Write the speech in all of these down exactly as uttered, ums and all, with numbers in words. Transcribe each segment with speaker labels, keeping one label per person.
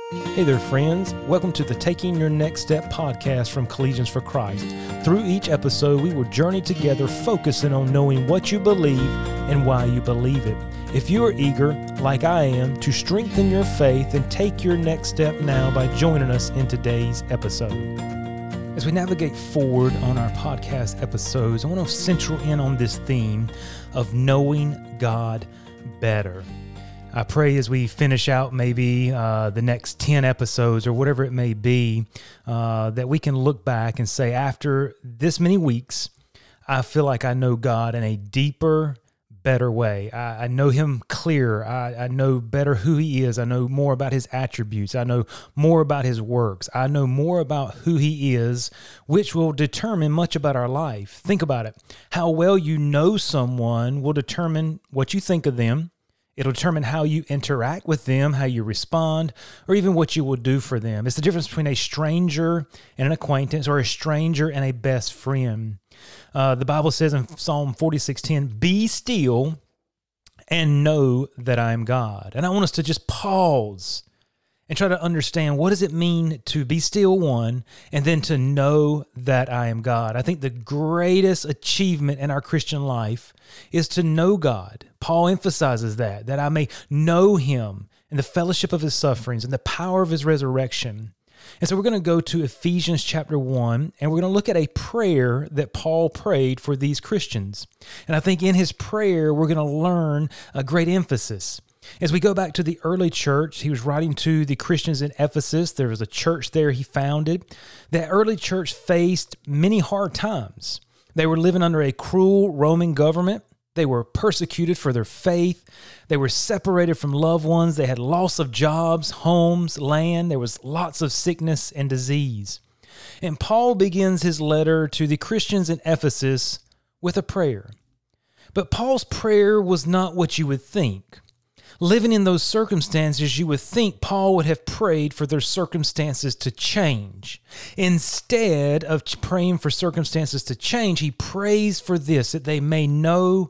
Speaker 1: Hey there, friends. Welcome to the Taking Your Next Step podcast from Collegians for Christ. Through each episode, we will journey together focusing on knowing what you believe and why you believe it. If you are eager, like I am, to strengthen your faith and take your next step now by joining us in today's episode. As we navigate forward on our podcast episodes, I want to central in on this theme of knowing God better. I pray as we finish out maybe uh, the next ten episodes or whatever it may be, uh, that we can look back and say, after this many weeks, I feel like I know God in a deeper, better way. I, I know Him clearer. I, I know better who He is. I know more about His attributes. I know more about His works. I know more about who He is, which will determine much about our life. Think about it. How well you know someone will determine what you think of them. It'll determine how you interact with them, how you respond, or even what you will do for them. It's the difference between a stranger and an acquaintance, or a stranger and a best friend. Uh, the Bible says in Psalm forty-six ten, "Be still and know that I am God." And I want us to just pause and try to understand, what does it mean to be still, one, and then to know that I am God. I think the greatest achievement in our Christian life is to know God. Paul emphasizes that, that I may know Him and the fellowship of His sufferings and the power of His resurrection. And so we're going to go to Ephesians chapter one, and we're going to look at a prayer that Paul prayed for these Christians. And I think in his prayer, we're going to learn a great emphasis. As we go back to the early church, he was writing to the Christians in Ephesus. There was a church there he founded. That early church faced many hard times. They were living under a cruel Roman government. They were persecuted for their faith. They were separated from loved ones. They had loss of jobs, homes, land. There was lots of sickness and disease. And Paul begins his letter to the Christians in Ephesus with a prayer. But Paul's prayer was not what you would think. Living in those circumstances, you would think Paul would have prayed for their circumstances to change. Instead of praying for circumstances to change, he prays for this, that they may know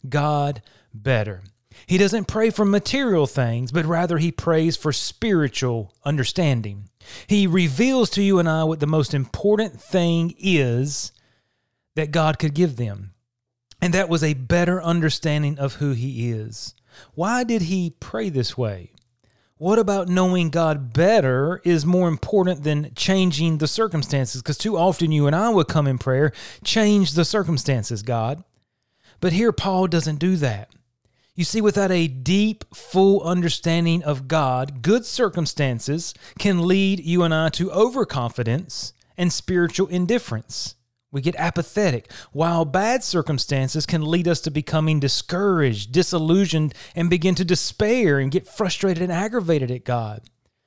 Speaker 1: God better. He doesn't pray for material things, but rather he prays for spiritual understanding. He reveals to you and I what the most important thing is that God could give them. And that was a better understanding of who He is. Why did he pray this way? What about knowing God better is more important than changing the circumstances? Because too often you and I would come in prayer, change the circumstances, God. But here Paul doesn't do that. You see, without a deep, full understanding of God, good circumstances can lead you and I to overconfidence and spiritual indifference. We get apathetic, while bad circumstances can lead us to becoming discouraged, disillusioned, and begin to despair and get frustrated and aggravated at God.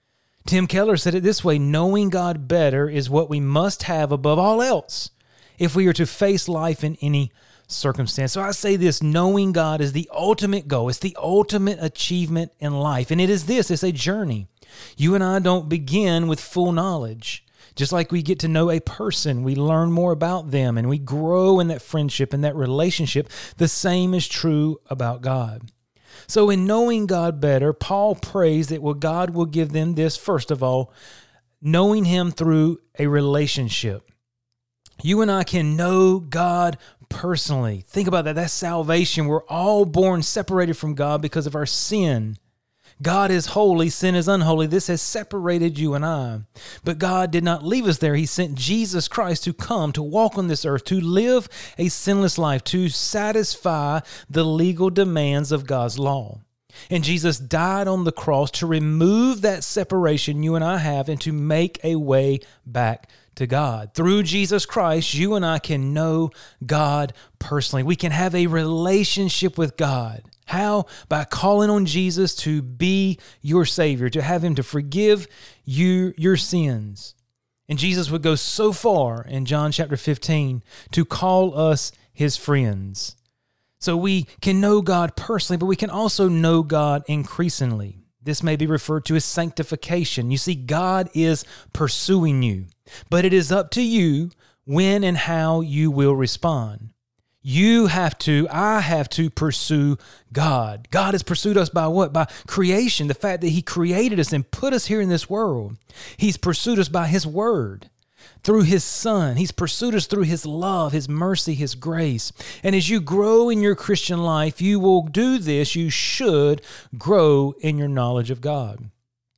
Speaker 1: Tim Keller said it this way: knowing God better is what we must have above all else if we are to face life in any circumstance. So I say this: knowing God is the ultimate goal. It's the ultimate achievement in life. And it is this, it's a journey. You and I don't begin with full knowledge. Just like we get to know a person, we learn more about them and we grow in that friendship and that relationship. The same is true about God. So in knowing God better, Paul prays that well, God will give them this, first of all, knowing Him through a relationship. You and I can know God personally. Think about that. That's salvation. We're all born separated from God because of our sin. God is holy, sin is unholy. This has separated you and I. But God did not leave us there. He sent Jesus Christ to come, to walk on this earth, to live a sinless life, to satisfy the legal demands of God's law. And Jesus died on the cross to remove that separation you and I have and to make a way back to God. Through Jesus Christ, you and I can know God personally. We can have a relationship with God. How? By calling on Jesus to be your Savior, to have Him to forgive you your sins. And Jesus would go so far in John chapter fifteen to call us His friends. So we can know God personally, but we can also know God increasingly. This may be referred to as sanctification. You see, God is pursuing you, but it is up to you when and how you will respond. You have to, I have to pursue God. God has pursued us by what? By creation, the fact that he created us and put us here in this world. He's pursued us by his word, through his son. He's pursued us through his love, his mercy, his grace. And as you grow in your Christian life, you will do this. You should grow in your knowledge of God.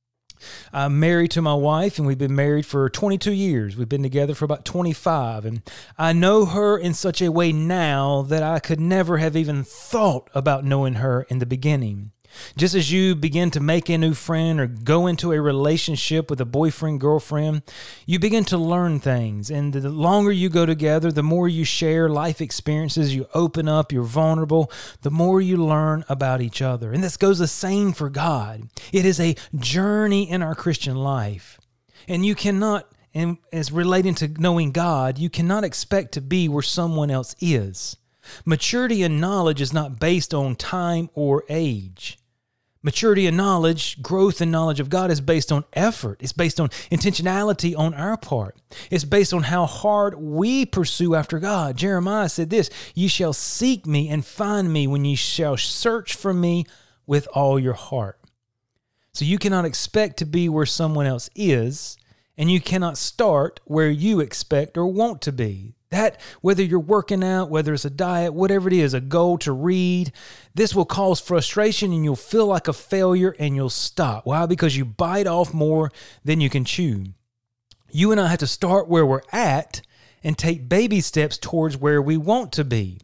Speaker 1: I'm married to my wife, and we've been married for twenty-two years. We've been together for about twenty-five, and I know her in such a way now that I could never have even thought about knowing her in the beginning. Just as you begin to make a new friend or go into a relationship with a boyfriend, girlfriend, you begin to learn things. And the longer you go together, the more you share life experiences, you open up, you're vulnerable, the more you learn about each other. And this goes the same for God. It is a journey in our Christian life. And you cannot, and as relating to knowing God, you cannot expect to be where someone else is. Maturity and knowledge is not based on time or age. Maturity and knowledge, growth and knowledge of God is based on effort. It's based on intentionality on our part. It's based on how hard we pursue after God. Jeremiah said this, "Ye shall seek me and find me when ye shall search for me with all your heart." So you cannot expect to be where someone else is, and you cannot start where you expect or want to be. That, whether you're working out, whether it's a diet, whatever it is, a goal to read, this will cause frustration and you'll feel like a failure and you'll stop. Why? Because you bite off more than you can chew. You and I have to start where we're at and take baby steps towards where we want to be.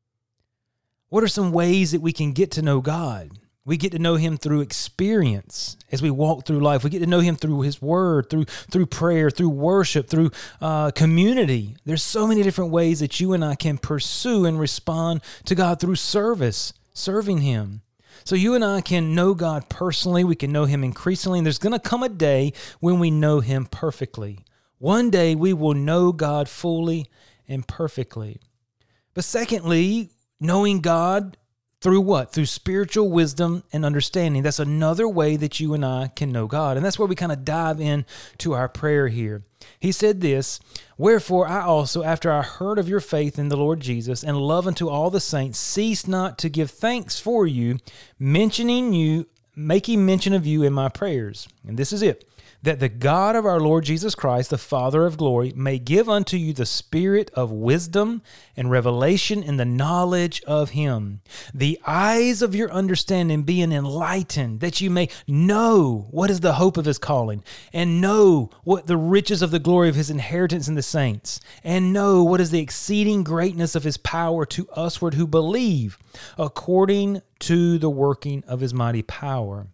Speaker 1: What are some ways that we can get to know God? We get to know him through experience as we walk through life. We get to know him through his word, through through prayer, through worship, through uh, community. There's so many different ways that you and I can pursue and respond to God through service, serving him. So you and I can know God personally. We can know him increasingly. And there's going to come a day when we know him perfectly. One day we will know God fully and perfectly. But secondly, knowing God through what? Through spiritual wisdom and understanding. That's another way that you and I can know God. And that's where we kind of dive in to our prayer here. He said this, "Wherefore I also, after I heard of your faith in the Lord Jesus and love unto all the saints, cease not to give thanks for you, mentioning you, making mention of you in my prayers." And this is it. "That the God of our Lord Jesus Christ, the Father of glory, may give unto you the spirit of wisdom and revelation in the knowledge of him, the eyes of your understanding being enlightened, that you may know what is the hope of his calling, and know what the riches of the glory of his inheritance in the saints, and know what is the exceeding greatness of his power to usward who believe, according to the working of his mighty power."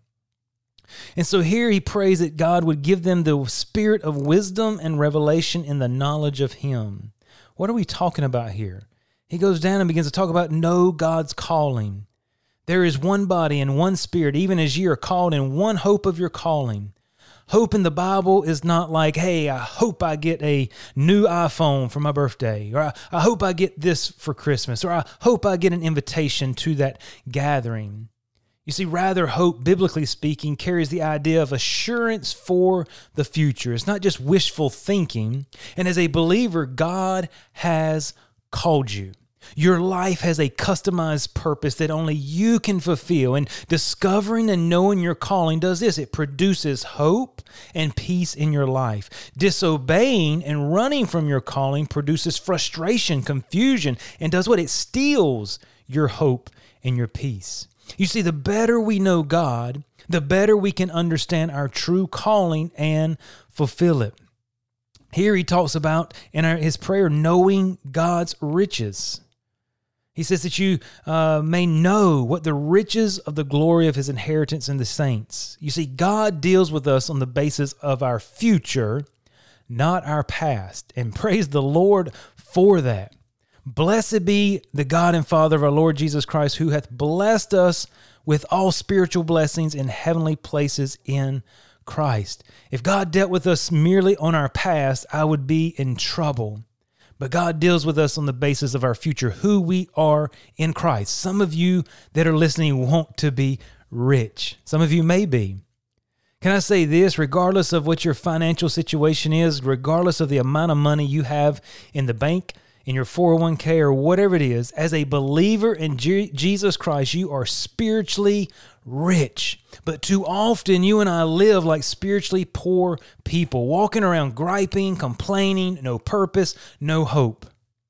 Speaker 1: And so here he prays that God would give them the spirit of wisdom and revelation in the knowledge of him. What are we talking about here? He goes down and begins to talk about know God's calling. There is one body and one spirit, even as ye are called in one hope of your calling. Hope in the Bible is not like, hey, I hope I get a new iPhone for my birthday, or I, I hope I get this for Christmas, or I hope I get an invitation to that gathering. You see, rather, hope, biblically speaking, carries the idea of assurance for the future. It's not just wishful thinking. And as a believer, God has called you. Your life has a customized purpose that only you can fulfill. And discovering and knowing your calling does this. It produces hope and peace in your life. Disobeying and running from your calling produces frustration, confusion, and does what? It steals your hope and your peace. You see, the better we know God, the better we can understand our true calling and fulfill it. Here he talks about, in our, his prayer, knowing God's riches. He says that you uh, may know what the riches of the glory of his inheritance in the saints. You see, God deals with us on the basis of our future, not our past. And praise the Lord for that. Blessed be the God and Father of our Lord Jesus Christ, who hath blessed us with all spiritual blessings in heavenly places in Christ. If God dealt with us merely on our past, I would be in trouble. But God deals with us on the basis of our future, who we are in Christ. Some of you that are listening want to be rich. Some of you may be. Can I say this? Regardless of what your financial situation is, regardless of the amount of money you have in the bank, in your four oh one k or whatever it is, as a believer in G- Jesus Christ, you are spiritually rich. But too often you and I live like spiritually poor people, walking around griping, complaining, no purpose, no hope.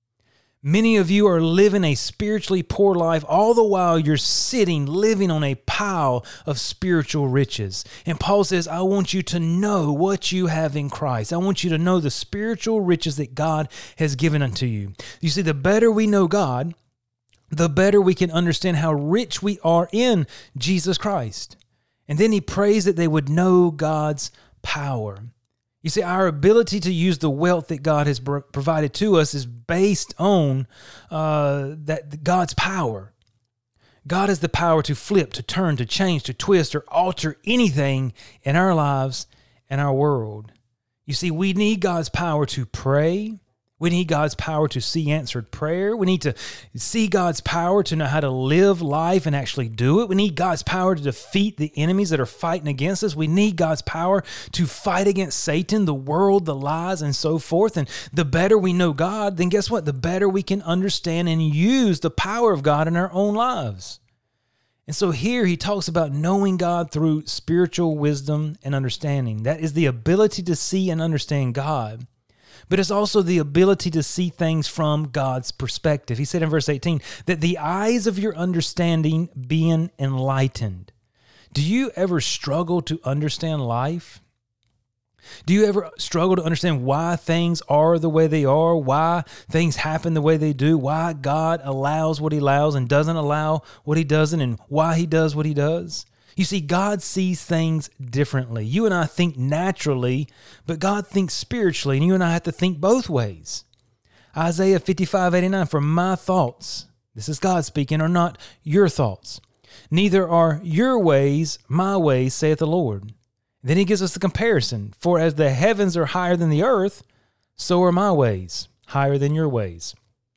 Speaker 1: Many of you are living a spiritually poor life, all the while you're sitting, living on a pile of spiritual riches. And Paul says, I want you to know what you have in Christ. I want you to know the spiritual riches that God has given unto you. You see, the better we know God, the better we can understand how rich we are in Jesus Christ. And then he prays that they would know God's power. You see, our ability to use the wealth that God has provided to us is based on uh, that God's power. God has the power to flip, to turn, to change, to twist, or alter anything in our lives and our world. You see, we need God's power to pray. We need God's power to see answered prayer. We need to see God's power to know how to live life and actually do it. We need God's power to defeat the enemies that are fighting against us. We need God's power to fight against Satan, the world, the lies, and so forth. And the better we know God, then guess what? The better we can understand and use the power of God in our own lives. And so here he talks about knowing God through spiritual wisdom and understanding. That is the ability to see and understand God. But it's also the ability to see things from God's perspective. He said in verse eighteen, that the eyes of your understanding being enlightened. Do you ever struggle to understand life? Do you ever struggle to understand why things are the way they are, why things happen the way they do, why God allows what he allows and doesn't allow what he doesn't, and why he does what he does? You see, God sees things differently. You and I think naturally, but God thinks spiritually, and you and I have to think both ways. Isaiah fifty-five eighty-nine, for my thoughts, this is God speaking, are not your thoughts. Neither are your ways my ways, saith the Lord. Then he gives us the comparison. For as the heavens are higher than the earth, so are my ways higher than your ways,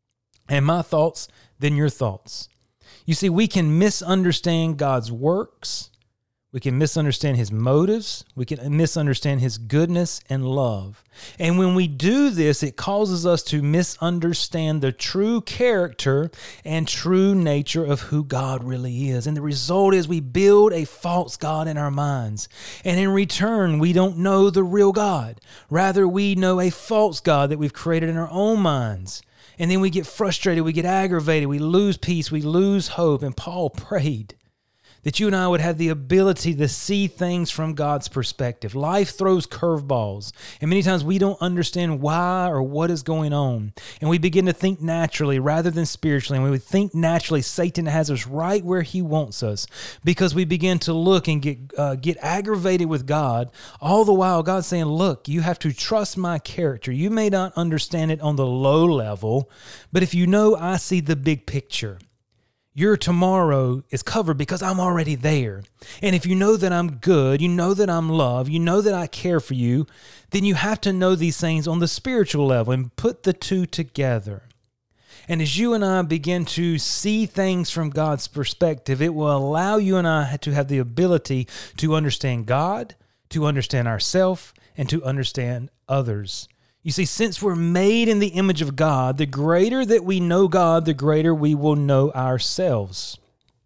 Speaker 1: and my thoughts than your thoughts. You see, we can misunderstand God's works. We can misunderstand his motives. We can misunderstand his goodness and love. And when we do this, it causes us to misunderstand the true character and true nature of who God really is. And the result is we build a false God in our minds. And in return, we don't know the real God. Rather, we know a false God that we've created in our own minds. And then we get frustrated, we get aggravated, we lose peace, we lose hope. And Paul prayed that you and I would have the ability to see things from God's perspective. Life throws curveballs, and many times we don't understand why or what is going on. And we begin to think naturally rather than spiritually. And when we think naturally, Satan has us right where he wants us, because we begin to look and get uh, get aggravated with God, all the while God's saying, look, you have to trust my character. You may not understand it on the low level, but if you know I see the big picture, your tomorrow is covered because I'm already there. And if you know that I'm good, you know that I'm loved, you know that I care for you, then you have to know these things on the spiritual level and put the two together. And as you and I begin to see things from God's perspective, it will allow you and I to have the ability to understand God, to understand ourselves, and to understand others. You see, since we're made in the image of God, the greater that we know God, the greater we will know ourselves.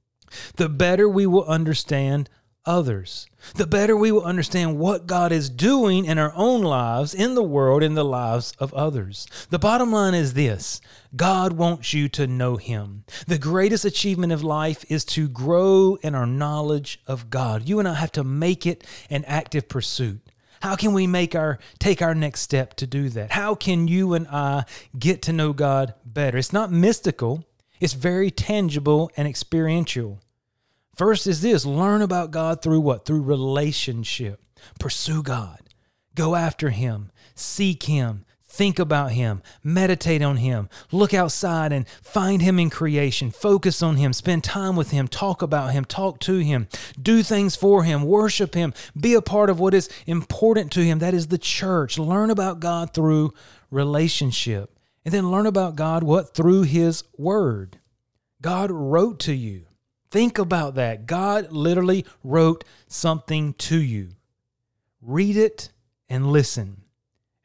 Speaker 1: The better we will understand others. The better we will understand what God is doing in our own lives, in the world, in the lives of others. The bottom line is this: God wants you to know him. The greatest achievement of life is to grow in our knowledge of God. You and I have to make it an active pursuit. How can we make our take our next step to do that? How can you and I get to know God better? It's not mystical. It's very tangible and experiential. First is this: learn about God through what? Through relationship. Pursue God. Go after him. Seek him. Think about him, meditate on him, look outside and find him in creation, focus on him, spend time with him, talk about him, talk to him, do things for him, worship him, be a part of what is important to him. That is the church. Learn about God through relationship. And then learn about God, what? Through his word. God wrote to you. Think about that. God literally wrote something to you. Read it and listen.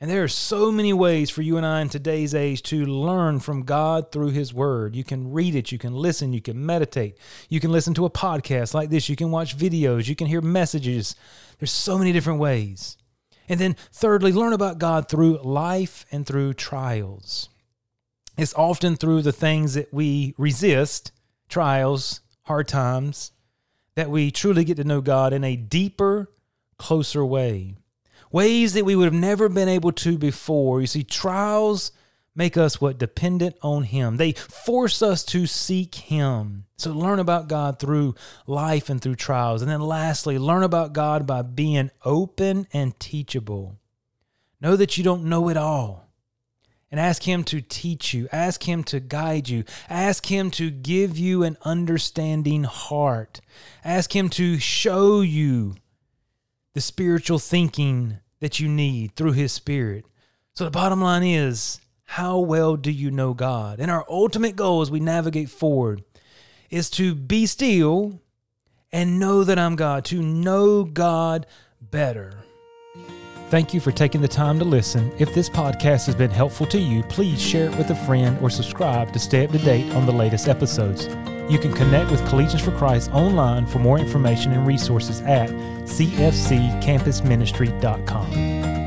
Speaker 1: And there are so many ways for you and I in today's age to learn from God through His Word. You can read it, you can listen, you can meditate, you can listen to a podcast like this, you can watch videos, you can hear messages. There's so many different ways. And then thirdly, learn about God through life and through trials. It's often through the things that we resist, trials, hard times, that we truly get to know God in a deeper, closer way. Ways that we would have never been able to before. You see, trials make us what? Dependent on Him. They force us to seek Him. So learn about God through life and through trials. And then lastly, learn about God by being open and teachable. Know that you don't know it all. And ask Him to teach you. Ask Him to guide you. Ask Him to give you an understanding heart. Ask Him to show you the spiritual thinking that you need through His Spirit. So the bottom line is, how well do you know God? And our ultimate goal as we navigate forward is to be still and know that I'm God, to know God better. Thank you for taking the time to listen. If this podcast has been helpful to you, please share it with a friend or subscribe to stay up to date on the latest episodes. You can connect with Collegians for Christ online for more information and resources at c f c campus ministry dot com.